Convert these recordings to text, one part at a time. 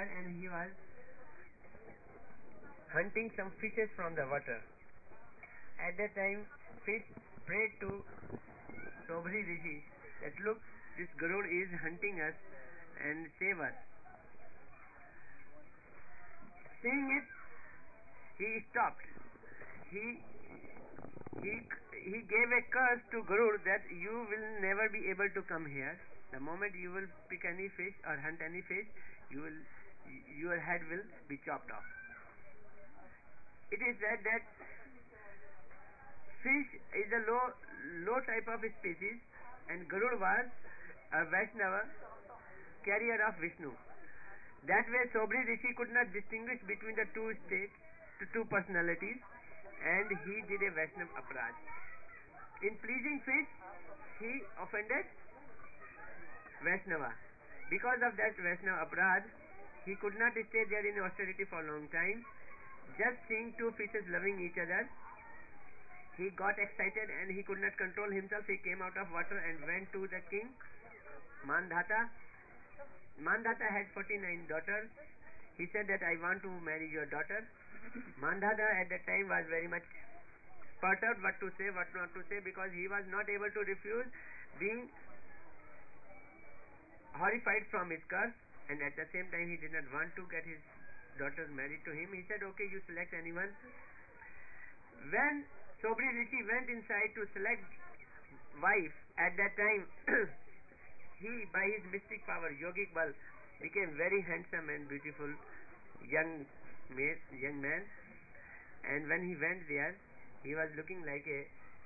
here and he was hunting some fishes from the water. At that time, fish prayed to Sobri Rishi that look, this Garud is hunting us and save us. Saying it, he stopped. He gave a curse to Garud that you will never be able to come here. The moment you will pick any fish or hunt any fish, your head will be chopped off. It is said that fish is a low type of species, and Garud was a Vaishnava, carrier of Vishnu. That way Sobri Rishi could not distinguish between the two states, the two personalities, and he did a Vaishnava aparad. In pleasing fish, he offended Vaishnava. Because of that Vaishnava aparad, he could not stay there in austerity for a long time. Just seeing two fishes loving each other, he got excited and he could not control himself. He came out of water and went to the king, Mandhata. Mandhata had 49 daughters. He said that I want to marry your daughter. Mandhata at that time was very much perturbed what to say, what not to say, because he was not able to refuse, being horrified from his curse, and at the same time he did not want to get his daughters married to him. He said, okay, you select anyone. When Sobri Rishi went inside to select wife, at that time he, by his mystic power, yogic bal, became very handsome and beautiful young man. And when he went there, he was looking like a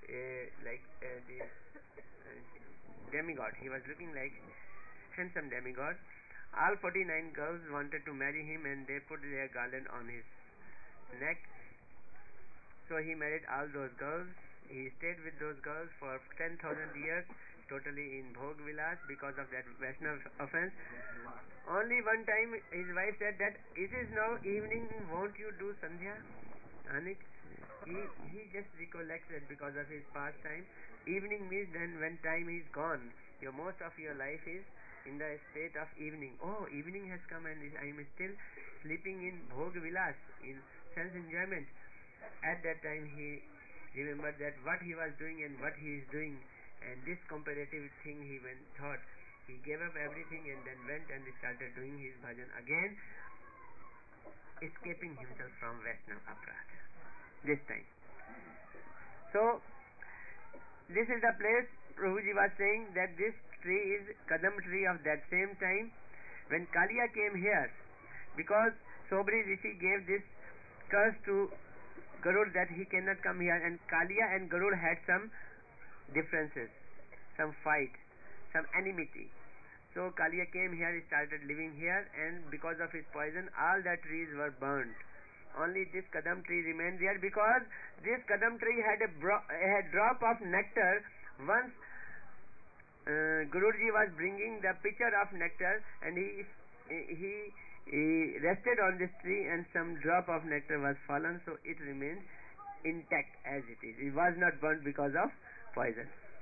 demigod. He was looking like handsome demigod. All 49 girls wanted to marry him, and they put their garland on his neck. So he married all those girls. He stayed with those girls for 10,000 years, totally in Bhog Vilas, because of that Vaishnava offense. Only one time his wife said that it is now evening, won't you do Sandhya? Anik, he just recollects that because of his past time. Evening means then when time is gone. Most of your life is in the state of evening. Oh, evening has come and I am still sleeping in Bhog Vilas, in sense enjoyment. At that time he remembered that what he was doing and what he is doing, and this comparative thing he thought. He gave up everything and then went and started doing his bhajan again, escaping himself from Vaishnava aparad this time. So this is the place Prabhuji was saying that this tree is Kadam tree of that same time when Kalia came here, because Sobri Rishi gave this curse to Garud that he cannot come here, and Kalia and Garud had some differences, some fight, some enmity. So Kalia came here, he started living here, and because of his poison all the trees were burnt. Only this Kadam tree remained there, because this Kadam tree had a drop of nectar. Once Guruji was bringing the pitcher of nectar, and he rested on this tree, and some drop of nectar was fallen, so it remained intact as it is. It was not burnt because of poison.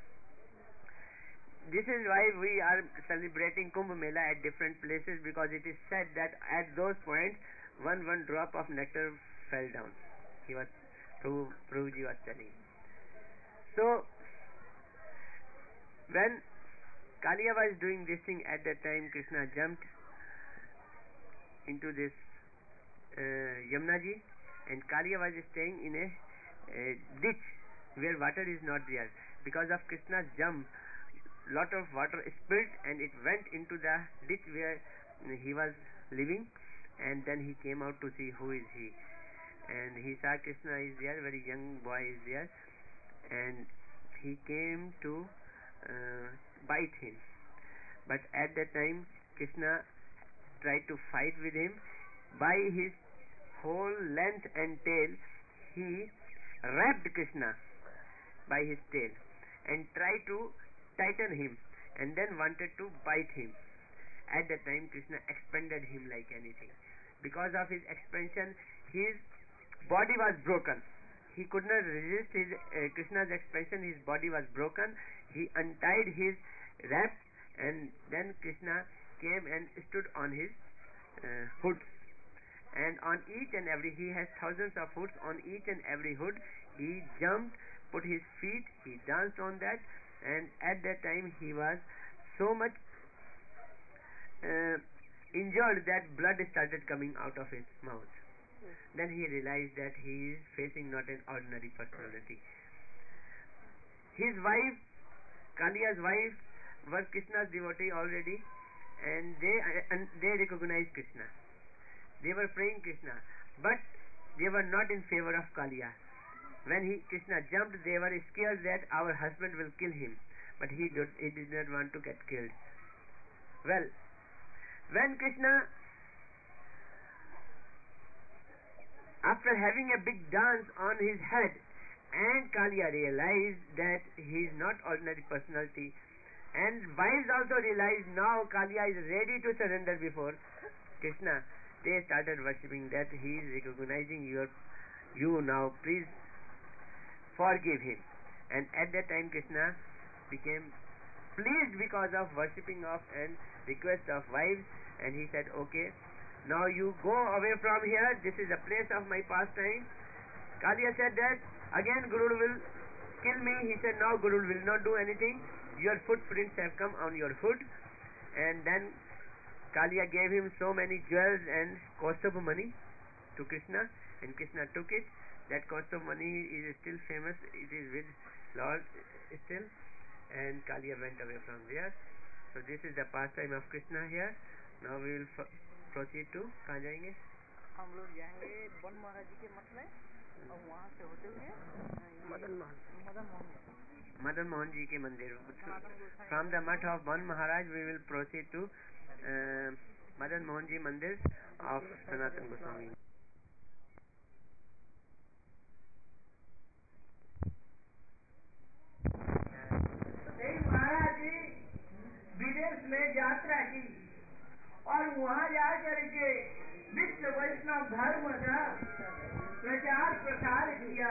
This is why we are celebrating Kumbh Mela at different places, because it is said that at those points one drop of nectar fell down. Prabhuji was telling. So when Kalia was doing this thing, at that time Krishna jumped into this Yamunaji, and Kalia was staying in a ditch where water is not there. Because of Krishna's jump, lot of water spilled and it went into the ditch where he was living, and then he came out to see who is he, and he saw Krishna is there, very young boy is there, and he came to bite him. But at that time Krishna tried to fight with him. By his whole length and tail he wrapped Krishna by his tail and tried to tighten him, and then wanted to bite him. At that time Krishna expanded him like anything. Because of his expansion, his body was broken. He could not resist his Krishna's expansion. His body was broken. He untied his wrap, and then Krishna came and stood on his hoods, and on each and every, he has thousands of hoods. On each and every hood he jumped, put his feet, he danced on that, and at that time he was so much injured that blood started coming out of his mouth. Then he realized that he is facing not an ordinary personality. His wife, Kalia's wife, was Krishna's devotee already, and they recognized Krishna. They were praying Krishna, but they were not in favor of Kalia. When Krishna jumped, they were scared that our husband will kill him, but he did not want to get killed. Well, when Krishna, after having a big dance on his head, and Kalia realized that he is not ordinary personality, and wives also realized now Kalia is ready to surrender before Krishna, they started worshipping that he is recognizing you now, please forgive him. And at that time Krishna became pleased because of worshipping of and request of wives, and he said, okay, now you go away from here, this is a place of my pastime. Kalia said that again Guru will kill me. He said, no, Guru will not do anything, your footprints have come on your hood. And then Kalia gave him so many jewels and cost of money to Krishna, and Krishna took it. That cost of money is still famous, it is with Lord still, and Kalia went away from there. So this is the pastime of Krishna here. Now we will proceed to, कहाँ जाएंगे? हम लोग जाएंगे बन महाराज जी के मठ में, और वहाँ से होते हुए Madan Mohan ji के मंदिर. From the mutt of Ban Maharaj we will proceed to Madan Mohan ji mandir of Sanatana Goswami. महाराज जी विदेश में यात्रा की और वहाँ जाकर के विश्व वैष्णव धर्म का प्रचार प्रसार किया.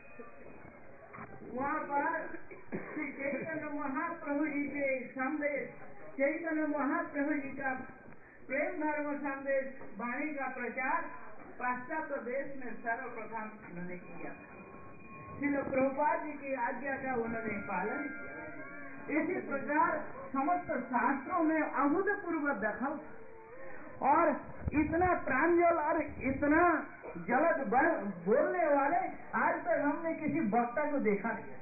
वहाँ पर श्री चैतन्य महाप्रभु जी के संदेश, चैतन्य महाप्रभु जी का प्रेम धर्म संदेश वाणी का प्रचार पाश्चात्य देश में सर्वप्रथम उन्होंने किया. श्रील प्रभुपाद जी की आज्ञा का उन्होंने पालन किया. इसी प्रकार समस्त शास्त्रों में अभूतपूर्व दखल और इतना प्रांजल और इतना जलद बोलने वाले आज तक हमने किसी वक्ता को देखा नहीं.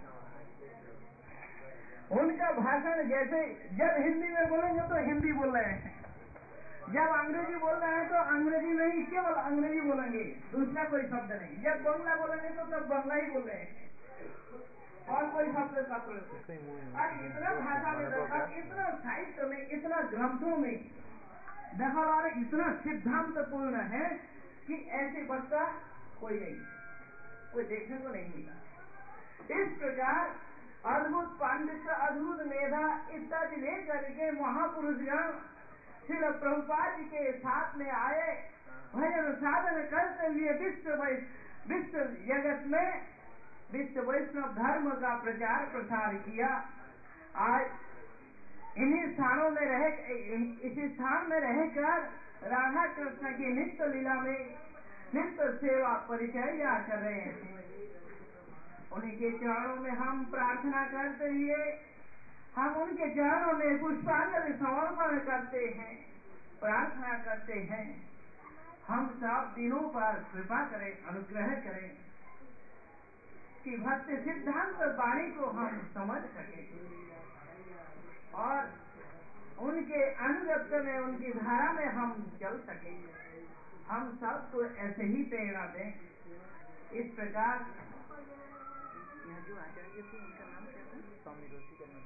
उनका भाषण जैसे जब हिंदी में बोलेंगे तो हिंदी बोल रहे हैं, जब अंग्रेजी बोल रहे हैं तो अंग्रेजी में ही केवल अंग्रेजी बोलेंगे, दूसरा कोई शब्द नहीं. जब बांग्ला बोलेंगे तो तब बांग्ला ही बोल रहे हैं और कोई शब्द का प्रयोग. और इतना भाषा में दखल, इतना साहित्य में, इतना ग्रंथों में दखल और इतना सिद्धांत पूर्ण है कि ऐसे वक्ता कोई नहीं, कोई देखने को नहीं मिला. इस प्रकार अद्भुत पांडित्य, अद्भुत मेधा इत्यादि लेकर के महापुरुषगण श्रील प्रभुपाद जी के साथ में आए, भजन साधन करते हुए विश्व जगत में विश्व वैष्णव धर्म का प्रचार प्रसार किया. आज इन्हीं स्थानों में इसी स्थान में रहकर राधा कृष्ण की नित्य लीला में नित्य सेवा परिचर्या कर रहे हैं. उन्हीं के चरणों में हम प्रार्थना करते हुए हम उनके चरणों में पुष्पांजलि समर्पण करते हैं, प्रार्थना करते हैं. हम सब दिनों पर कृपा करें, अनुग्रह करें कि भक्ति सिद्धांत वाणी को हम समझ सके और उनके अनुगत्य में, उनकी धारा में हम चल सके. हम सबको ऐसे ही प्रेरणा दें. इस प्रकार यहाँ जो आचार्य थे उनका नाम क्या था? स्वामी रोशिकानंद.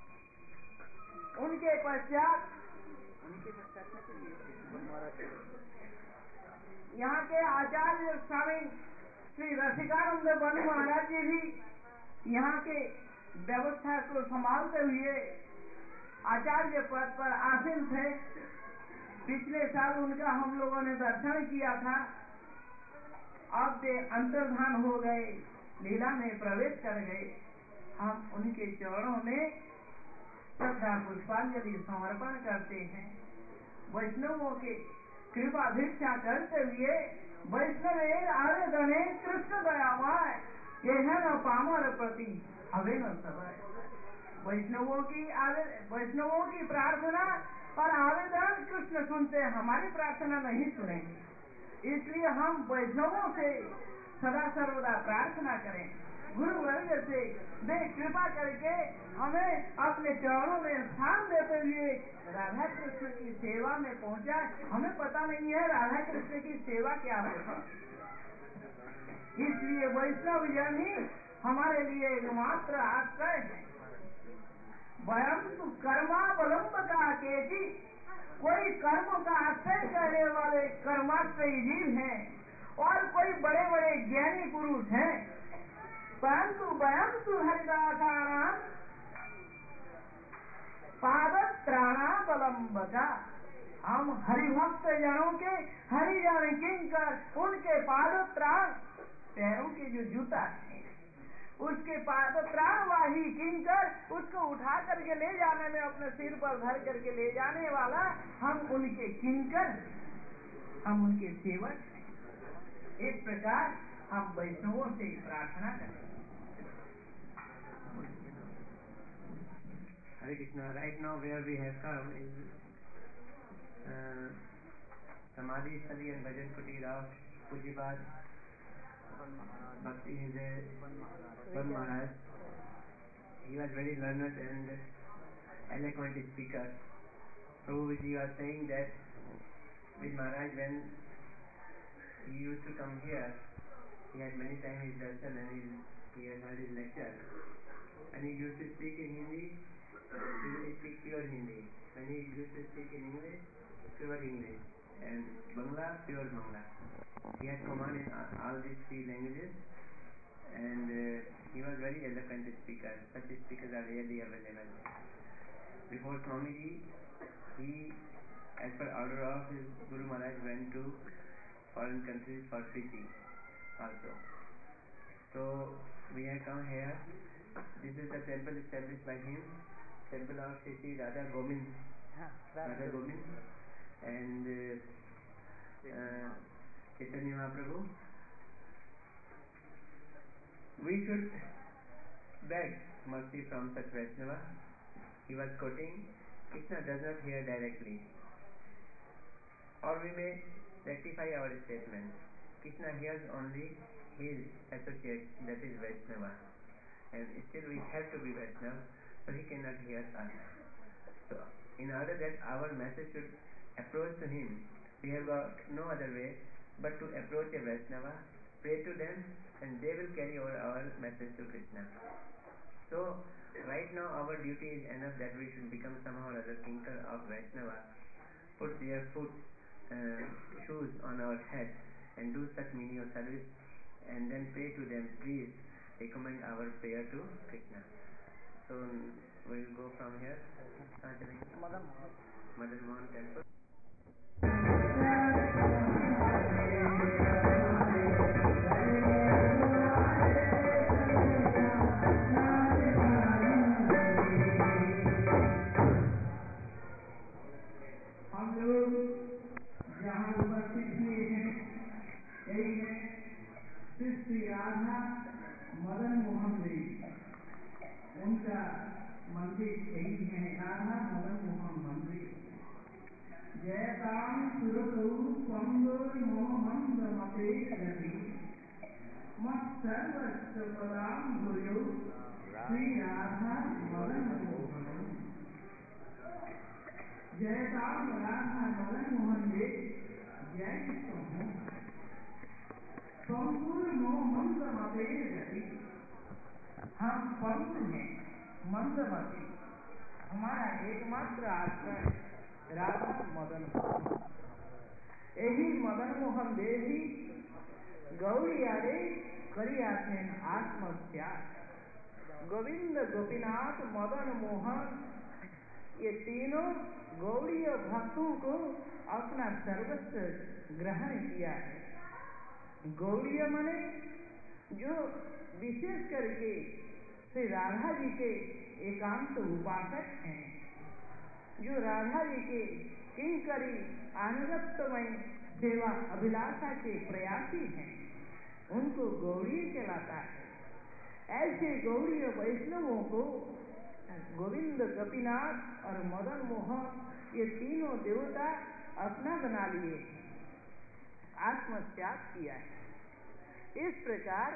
उनके पश्चात में बन महाराज, यहाँ के आचार्य स्वामी श्री रसिकानंद बन महाराज जी भी यहाँ के व्यवस्था को संभालते हुए आचार्य पद पर आसीन थे. पिछले साल उनका हम लोगों ने दर्शन किया था. अब वे अंतर्धान हो गए, लीला में प्रवेश कर गए. हम उनके चरणों में श्रद्धा पुष्पांजलि समर्पण करते हैं. वैष्णवों के कृपा भिक्षा करते हुए वैष्णवे आवेदने कृष्ण दयामय यह न पामर प्रति हवे न समय। वैष्णवों की प्रार्थना और आवेदन कृष्ण सुनते, हमारी प्रार्थना नहीं सुनेंगे। इसलिए हम वैष्णवों से सदा सर्वदा प्रार्थना करें, गुरु वर्ग से वे कृपा करके हमें अपने चरणों में स्थान देते हुए राधा कृष्ण की सेवा में पहुंचाए। हमें पता नहीं है राधा कृष्ण की सेवा क्या होती, इसलिए वैष्णव जन ही हमारे लिए एकमात्र आश्रय है। वयम तो कर्मावलंबता केची, कोई कर्म का आश्रय करने वाले कर्माश्रयी जीव हैं और कोई बड़े बड़े ज्ञानी पुरुष हैं, परंतु वयम तो हरिदासानाम पादत्राणावलंबका, हम हरिभक्त जनों के हरिजन किंकर उनके पादत्राण, पैरों के जो जूता है उसके पादत्राण वाही किंकर, उसको उठा करके ले जाने में अपने सिर पर धर करके ले जाने वाला, हम उनके किंकर, हम उनके सेवक हैं। इस प्रकार हम वैष्णवों से प्रार्थना करें। Hare Krishna. Right now where we have come is Samadhi Stali and Bhajan Kutir of Pujyapad Bhakti Hridaya Van Maharaj. He was very learned and eloquent speaker. Prabhuji was saying that with Maharaj when he used to come here, he had many times his darshan and he had heard his lecture. And he used to speak in Hindi, he will speak pure Hindi. When he used to speak in English, pure English. And Bangla, pure Bangla. He had command in all these three languages. And he was very eloquent speaker. Such speakers are rarely available. Before Swamiji, he, as per order of his Guru Maharaj, went to foreign countries for preaching also. So we have come here. This is the temple established by him, temple of Shri Radha Govind, and Chaitanya Mahaprabhu. We should beg mercy from such Vaishnava. He was quoting, Krishna does not hear directly. Or we may rectify our statement. Krishna hears only his associate, that is Vaishnava. And still we have to be Vaishnava, so he cannot hear us. So in order that our message should approach to him, we have got no other way but to approach a Vaishnava, pray to them, and they will carry over our message to Krishna. So right now our duty is enough that we should become somehow or other kinkar of Vaishnava, put their shoes on our head and do such menial service, and then pray to them, please recommend our prayer to Krishna. So we will go from here. Madan Mohan temple. हम लोग जहाँ उपस्थित हुए हैं, यही है श्री राधा मदन मोहन देवी, उनका मंदिर यही है, राधा मदन मोहन मंदिर। जयताम सुरतु स्वंगोर मोहमंद मते गति मत सर्वस्व पदाम भूयो श्री राधा मदन मोहन। जयताम राधा मदन मोहन देव, जय कृष्ण। पंगुर मोहमंद मते गति, हम पंगु हैं, मंदमती, हमारा एकमात्र आश्रय राधा मदन मोहन। यही मदन मोहन देवी गौरियारे करियाছেন आत्मत्याग। गोविंद गोपीनाथ मदन मोहन, ये तीनों गौड़ीय भक्तों को अपना सर्वस्व ग्रहण किया है। गौड़ीय माने जो विशेष करके श्री राधा जी के एकांत उपासक हैं, जो राधा जी के किंकरी अनुरक्तमय सेवा अभिलाषा के प्रयासी हैं, उनको गौड़ीय कहलाता है। ऐसे गौड़ीय वैष्णवों को गोविंद, गोपीनाथ और मदन मोहन ये तीनों देवता अपना बना लिए, आत्मत्याग किया है। इस प्रकार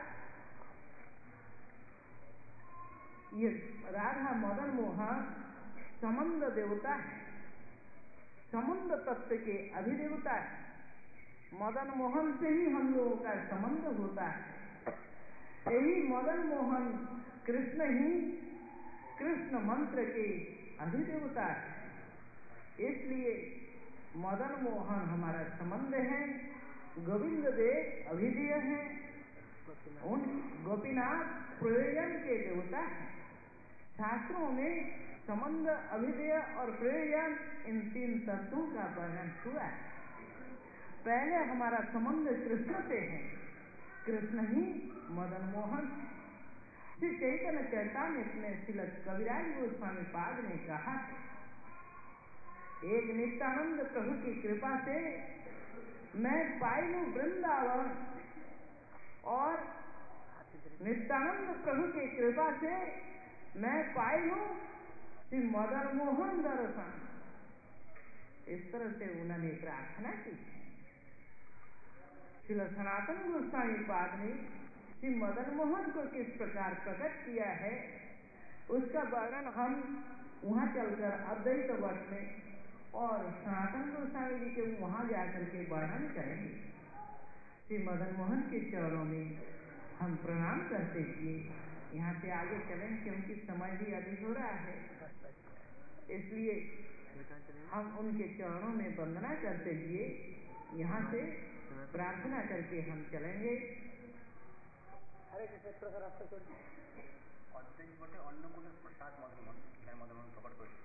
ये राधा मदन मोहन संबंध देवता है, संबंध तत्व के अधिदेवता है। मदन मोहन से ही हम लोगों का संबंध होता है। यही मदन मोहन कृष्ण ही कृष्ण मंत्र के अधिदेवता है। इसलिए मदन मोहन हमारा संबंध है, गोविंद देव अभिधेय है, उन गोपीनाथ प्रयोजन के देवता है। शास्त्रों में संबंध, अभिधेय और प्रयोजन इन तीन तत्वों का वर्णन हुआ है। पहले हमारा संबंध कृष्ण से है, कृष्ण ही मदन मोहन है। श्री चैतन्य चैतन्य में श्रील कविराज गोस्वामी पाद ने कहा है, एक नित्यानंद प्रभु की कृपा से मैं पाई हूँ वृंदावन, और नित्यानंद प्रभु की कृपा से मैं पाई हूँ श्री मदन मोहन दर्शन। इस तरह से उन्होंने प्रार्थना की है। श्री सनातन गोस्वामी पाद ने श्री मदन मोहन को किस प्रकार प्रकट किया है, उसका वर्णन हम वहां चलकर अद्वैत वट में और सनातन गोस्वामी जी के वहां जाकर के वर्णन करेंगे। श्री मदन मोहन के चरणों में हम प्रणाम करते हुए यहाँ से आगे चलें, क्योंकि समय भी अधिक हो रहा है। इसलिए हम उनके चरणों में वंदना करते हुए यहाँ से प्रार्थना करके हम चलेंगे। हरे कृष्ण का रास्ता छोड़ অদ্বৈত মঠে অন্য কোনো প্রসাদ মদন এখানে মদন মোহন প্রকট করেছে।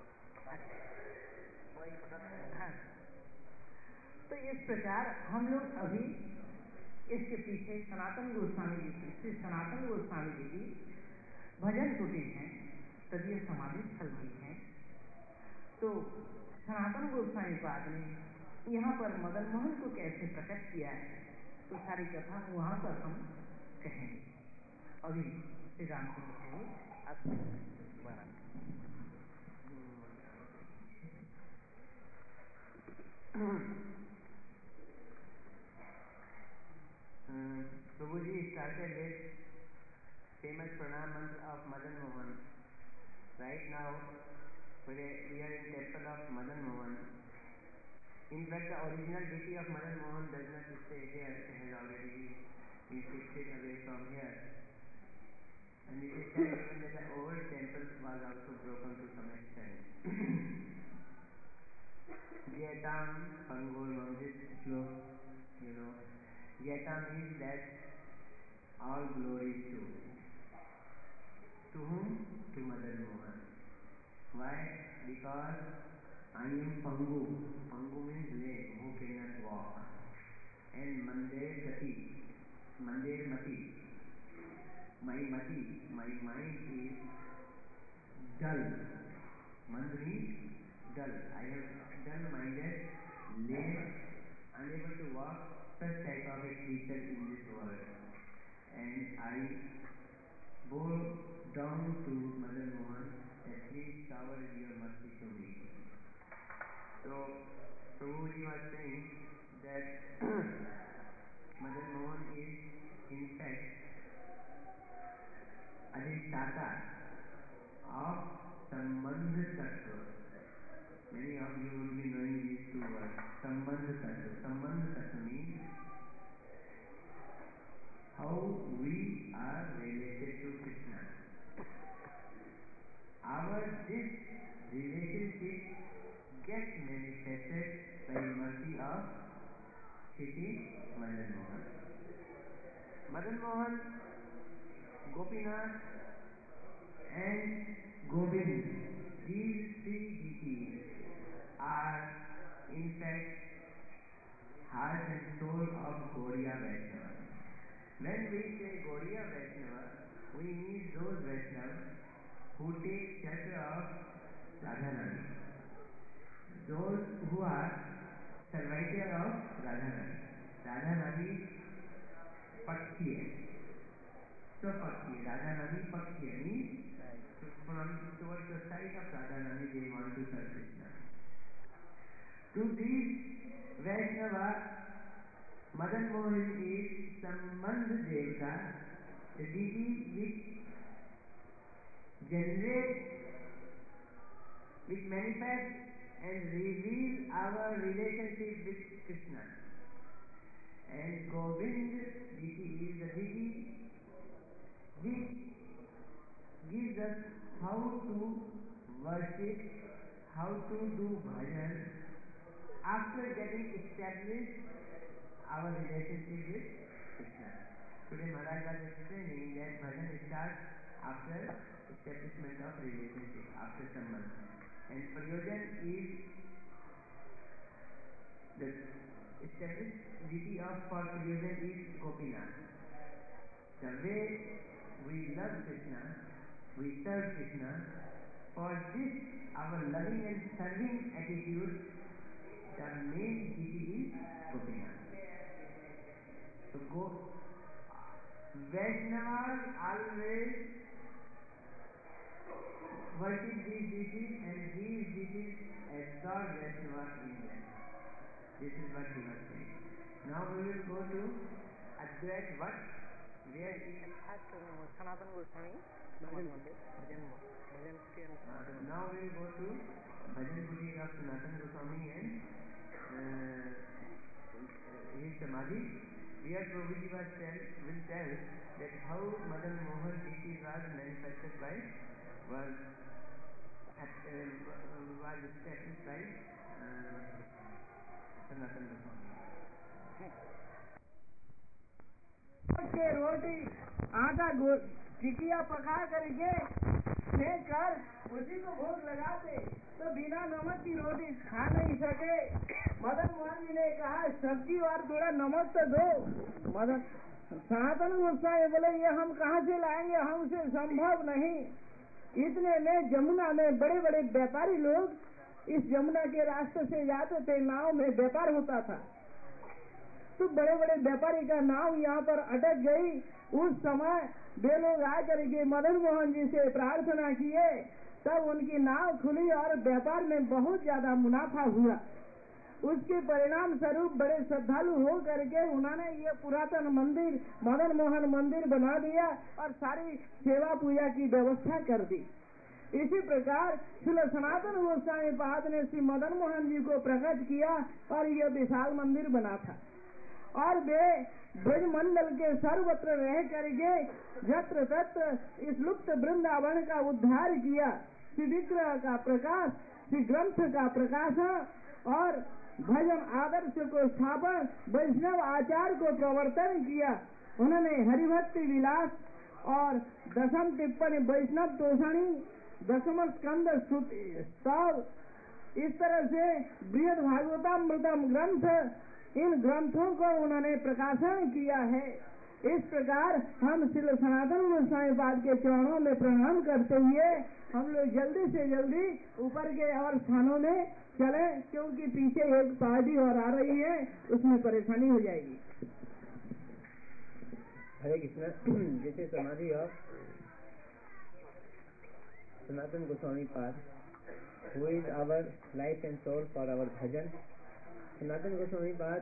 हाँ, तो इस प्रकार हम लोग अभी इसके पीछे सनातन गोस्वामी जी की, श्री सनातन गोस्वामी जी की भजन कुटीर है, तदीय समाधि स्थल भी है। तो सनातन गोस्वामी पाद ने यहाँ पर मदन मोहन को कैसे प्रकट किया है, तो सारी कथा वहाँ पर हम कहेंगे। अभी श्री राम को कहेंगे Prabhuji started with famous pranam mantra of Madan Mohan. Right now, we are in temple of Madan Mohan. In fact, the original deity of Madan Mohan does not stay here; it has already been shifted away from here. And it is said even that the old temple was also broken to some extent. Jetam Pangolmam, this slok, Jetam means that all glory is to whom? To Madan Mohan. Why? Because I am Pangu. Pangu means lame, who cannot walk. And Mandir Gati, Mandir Mati. My Mati, my mind is dull. Mand means dull. I have dull-minded, lame, unable to walk, such type of a creature in this world. And I bow down to Madan Mohan that please shower your mercy to me. So, Prabhuji was saying that Madan Mohan is in fact Adhisthata of Sambandha Tattva. Many of you will be knowing these two words, Sambandha Tattva. Sambandha Tattva means how we are related to Krishna. This relationship gets manifested by mercy of Shri Madan Mohan. Madan Mohan, Gopinath and Govind, these three deities are in fact heart and soul of Gaudiya Vaishnava. When we say Gaudiya Vaishnava, we mean those Vaishnavas who take shelter of Radharani. those who are servitor of Radha Rani. Radha Rani Pakshi hai. So Pakshi, Radha Rani Pakshi means from towards the side of Radha Rani they want to serve Krishna. To this Vaishnava, Madan Mohan is Sambandh Devta, the deity which generates, which manifests and reveals our relationship with Krishna. And Govind deity is the deity which gives us how to worship, how to do bhajan after getting established our relationship with Krishna. Today Maharaj was explaining that bhajan starts after establishment of relationship, after some months. And Prayojan is the established deity of for Prayojan is Gopinath. The way we love Krishna, we serve Krishna, for this our loving and serving attitude, the main deity is Gopinath. So Vaishnavas always worship these deities and these deities absorb Vaishnava in them. This is what he was saying. Now we will go to Advait Vat, where he Sanatana Goswami, Bhajan Mandir, Bhajan Kutir and Sanatana. Now we will go to Bhajan Kutir of Sanatana Goswami and his Samadhi, where Prabhuji will tell that how Madan Mohan deity was manifested by, was established by Sanatana Goswami. के रोटी आटा टिकिया पका करके फेंक कर उसी को भोग लगाते तो बिना नमक की रोटी खा नहीं सके। मदन मोहन जी ने कहा सब्जी और थोड़ा नमक तो दो। मदन सनातन गोस्वामी बोले ये हम कहाँ से लाएंगे, हमसे संभव नहीं। इतने में जमुना में बड़े बड़े व्यापारी लोग इस जमुना के रास्ते से जाते थे, नाव में व्यापार होता था, तो बड़े बड़े व्यापारी का नाव यहाँ पर अटक गई। उस समय वे लोग आकर के मदन मोहन जी से प्रार्थना किए, तब उनकी नाव खुली और व्यापार में बहुत ज्यादा मुनाफा हुआ। उसके परिणाम स्वरूप बड़े श्रद्धालु हो करके उन्होंने ये पुरातन मंदिर मदन मोहन मंदिर बना दिया और सारी सेवा पूजा की व्यवस्था कर दी। इसी प्रकार श्री सनातन गोस्वामी पाद ने श्री मदन मोहन जी को प्रकट किया और ये विशाल मंदिर बना था। और वे ब्रजमंडल के सर्वत्र रह करके यत्र तत्र इस लुप्त वृंदावन का उद्धार किया। श्री विग्रह का प्रकाश, श्री ग्रंथ का प्रकाशन और भजन आदर्श को स्थापन, वैष्णव आचार को प्रवर्तन किया। उन्होंने हरिभक्ति विलास और दशम टिप्पणी वैष्णव तोषणी, दशम स्कंद स्तव, इस तरह से बृहद भागवतामृतम ग्रंथ, इन ग्रंथों को उन्होंने प्रकाशन किया है। इस प्रकार हम श्री सनातन गोस्वामी पाद के चरणों में प्रणाम करते हुए हम लोग जल्दी से जल्दी ऊपर के और स्थानों में चलें, क्योंकि पीछे एक पार्टी और आ रही है, उसमें परेशानी हो जाएगी। Hare Krishna. This is samadhi of Sanatan Goswami Pad, who is our life and soul for our bhajan. Sanatan Goswami Pad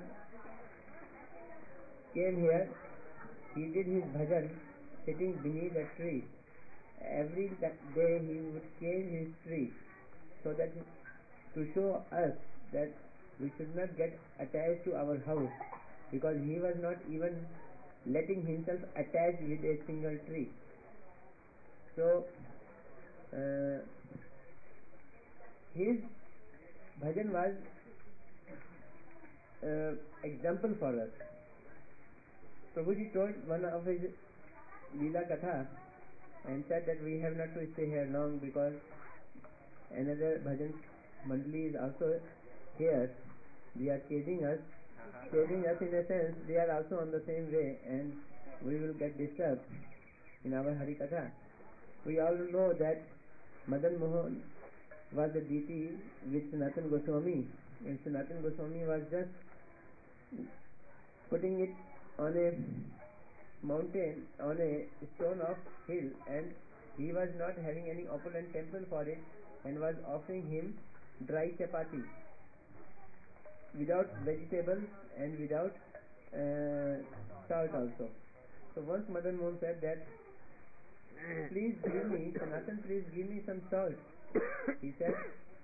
came here, he did his bhajan sitting beneath a tree. Every day he would change his tree so that to show us that we should not get attached to our house, because he was not even letting himself attach with a single tree. So his bhajan was example for us. Prabhuji told one of his Leela Katha and said that we have not to stay here long because another bhajan mandali is also here. They are chasing us in a sense. They are also on the same way and we will get disturbed in our Hari Katha. We all know that Madan Mohan was a deity with Sanatana Goswami, and Sanatana Goswami was just putting it on a mountain, on a stone of hill, and he was not having any opulent temple for it, and was offering him dry chapati without vegetables and without salt also. So once Madan Mohan said that, please give me, Sanatan, please give me some salt. He said,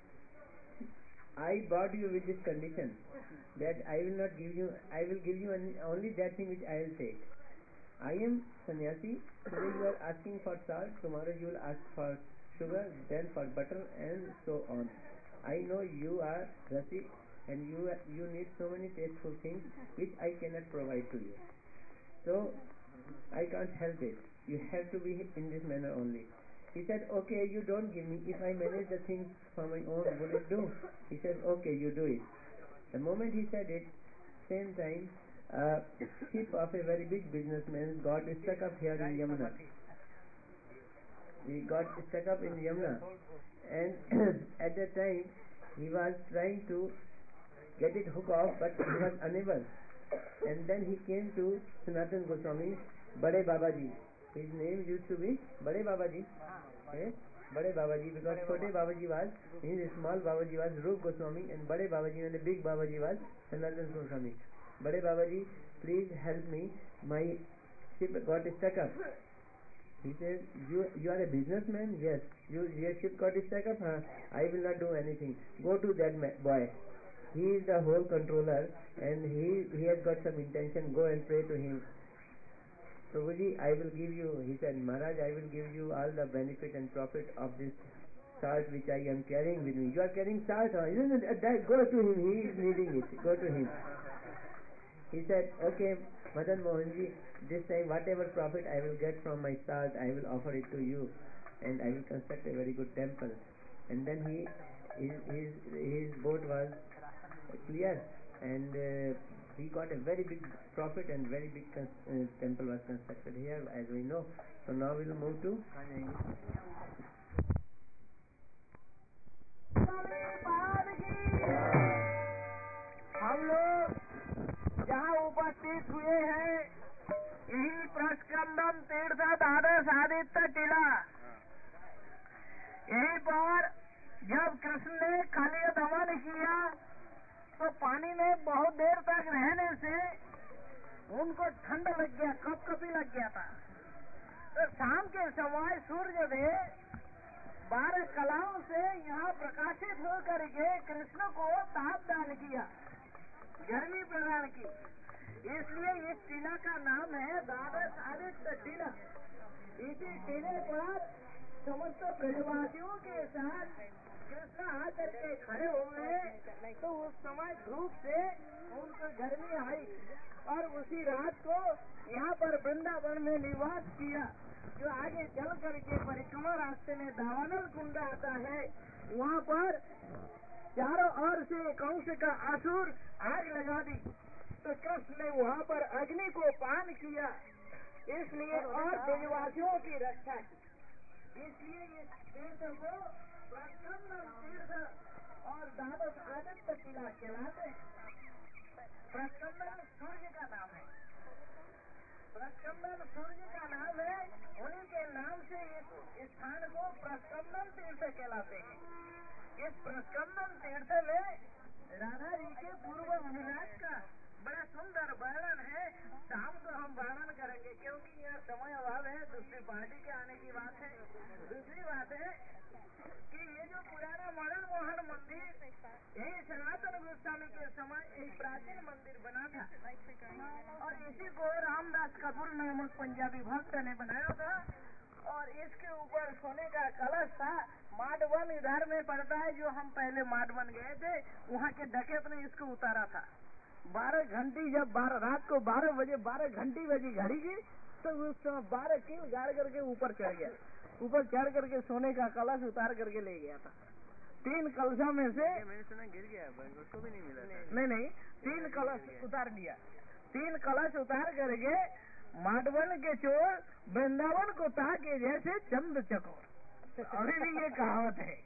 I brought you with this condition that I will not give you, I will give you only that thing which I will take. I am sannyasi, today you are asking for salt, tomorrow you will ask for sugar, then for butter, and so on. I know you are rasik and you need so many tasteful things which I cannot provide to you. So I can't help it. You have to be in this manner only. He said, okay, you don't give me. If I manage the things for my own, will it do? He said, okay, you do it. The moment he said it, same time, a ship of a very big businessman got stuck up here in Yamuna. He got stuck up in Yamuna, and at that time he was trying to get it hook off, but he was unable. And then he came to Sanatana Goswami, Bade Babaji. His name used to be Bade Babaji. Bade Babaji, because Chote Babaji was, his small Babaji was Rup Goswami, and Bade Babaji and the big Babaji was Sanatana Goswami. Bade Babaji, please help me. My ship got stuck up. He said, you are a businessman? Yes. Your ship got stuck up? Huh? I will not do anything. Go to that boy. He is the whole controller, and he has got some intention. Go and pray to him. Prabhuji, I will give you, he said, Maharaj, I will give you all the benefit and profit of this salt which I am carrying with me. You are carrying salt, huh? Go to him, he is needing it. Go to him. He said, okay, Madan Mohanji, this time whatever profit I will get from my salt, I will offer it to you, and I will construct a very good temple. And then his boat was clear, and he got a very big profit, and very big temple was constructed here, as we know. So now we will move to हम लोग जहाँ उपस्थित हुए हैं, यही प्रस्कंदन तीर्थ द्वादश आदित्य टीला, यहीं पर जब कृष्ण ने काली दमन किया तो पानी में बहुत देर तक रहने से उनको ठंड लग गया, कपकपी लग गया था। तो शाम के समय सूर्य देव 12 कलाओं से यहाँ प्रकाशित होकर के कृष्ण को ताप दान किया, गर्मी प्रदान की। इसलिए इस टीला का नाम है द्वादश आदित्य टीला। इसी टीले पर समस्त ब्रजवासियों के साथ कृष्ण आकर के खड़े हुए, तो उस समय धूप से उनको गर्मी आई, और उसी रात को यहाँ पर वृंदावन में निवास किया। जो आगे चल करके परिक्रमा रास्ते में दावानल कुंड आता है, वहाँ पर चारों ओर से कंस का असुर आग लगा दी, तो कृष्ण ने वहाँ पर अग्नि को पान किया, इसलिए और ब्रजवासियों की रक्षा की। इसलिए इस तीर्थ को प्रस्कंदन तीर्थ और द्वादश आदित्य टीला कहलाते हैं। प्रस्कंदन सूर्य का नाम है, प्रस्कंदन सूर्य का नाम है, उन्हीं के नाम से इस स्थान को प्रस्कंदन तीर्थ कहलाते हैं। इस प्रस्कंदन तीर्थ में राधा जी के पूर्व अभिलाष का बड़ा सुंदर वर्णन है। शाम को हम वर्णन करेंगे, क्योंकि यहाँ समय अभाव है, दूसरी पार्टी के आने की बात है। दूसरी बात है कि ये जो पुराना मदन मोहन मंदिर, यही सनातन गोस्वामी के समय एक प्राचीन मंदिर बना था, और इसी को रामदास कपूर नामक पंजाबी भक्त ने बनाया था, और इसके ऊपर सोने का कलश था। माडवन इधर में पड़ता है, जो हम पहले माडवन गए थे, वहाँ के डकैत ने इसको उतारा था। 12 घंटी, जब रात को 12 बजे 12 घंटी बजी घड़ी की, तो उस समय 12 कील गाड़ करके ऊपर चढ़ गया। ऊपर चढ़ करके सोने का कलश उतार करके ले गया था। 3 कलशों में से मैंने सुना गिर गया, उसको भी नहीं मिला। नहीं, 3 कलश उतार लिया। 3 कलश उतार करके माडवन के चोर वृंदावन को ताके जैसे चंद चकोर। अभी भी ये कहावत है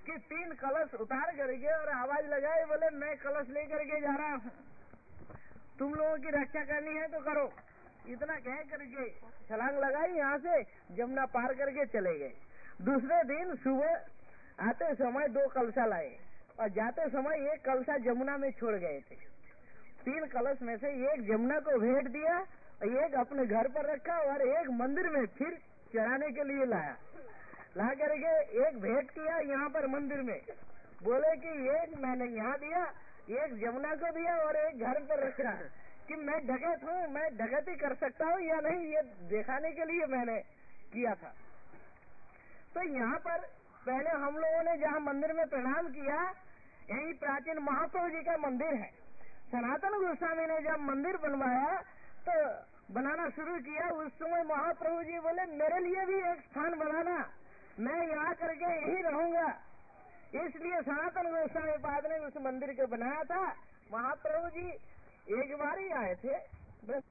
कि 3 कलश उतार करके और आवाज लगाए, बोले मैं कलश लेकर के जा रहा हूँ, तुम लोगों की रक्षा करनी है तो करो। इतना कह करके छलांग लगाई, यहाँ से जमुना पार करके चले गए। दूसरे दिन सुबह आते समय 2 कलशा लाए और जाते समय 1 कलशा जमुना में छोड़ गए थे। 3 कलश में से 1 जमुना को भेंट दिया, 1 अपने घर पर रखा और 1 मंदिर में फिर चढ़ाने के लिए लाया। ला करके 1 भेंट किया यहाँ पर मंदिर में, बोले कि 1 मैंने यहाँ दिया, 1 जमुना को दिया और 1 घर पर रखा कि मैं डकैत हूँ, मैं डकैती कर सकता हूँ या नहीं, ये दिखाने के लिए मैंने किया था। तो यहाँ पर पहले हम लोगों ने जहाँ मंदिर में प्रणाम किया, यही प्राचीन महाप्रभु जी का मंदिर है। सनातन गोस्वामी ने जब मंदिर बनवाया तो बनाना शुरू किया, उस समय महाप्रभु जी बोले मेरे लिए भी एक स्थान बनाना, मैं यहाँ करके यही रहूंगा। इसलिए सनातन गोस्वामी पाद ने उस मंदिर को बनाया था। महाप्रभु जी एक बार ही आए थे, बस